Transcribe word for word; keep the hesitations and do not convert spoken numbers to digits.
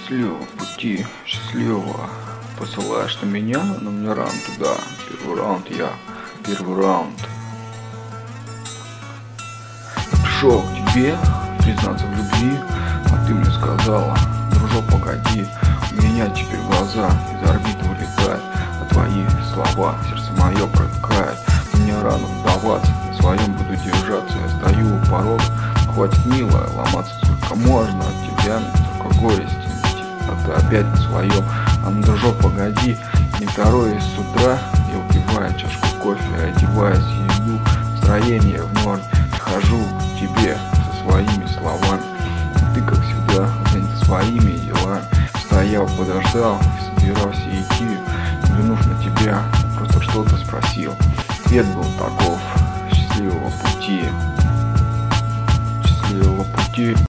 Счастливого пути, счастливого. Посылаешь ты меня, но мне рано туда. Первый раунд я, первый раунд. Я пришел к тебе признаться в любви, а ты мне сказала: дружок, погоди, у меня теперь глаза из орбиты вылетают, а твои слова сердце мое проникает. Мне рано сдаваться, на своем буду держаться. Я стою у порога, хватит, милая, ломаться сколько можно. От тебя только горести, а ты опять на своем. А ну, дружок, погоди, не второй с утра я выпиваю чашку кофе, одеваюсь, иду, настроение в ноль. Прихожу к тебе со своими словами, ты, как всегда, занят своими делами. Стоял, подождал, собирался идти, взглянув на тебя, просто что-то спросил. Ответ был таков: счастливого пути, счастливого пути.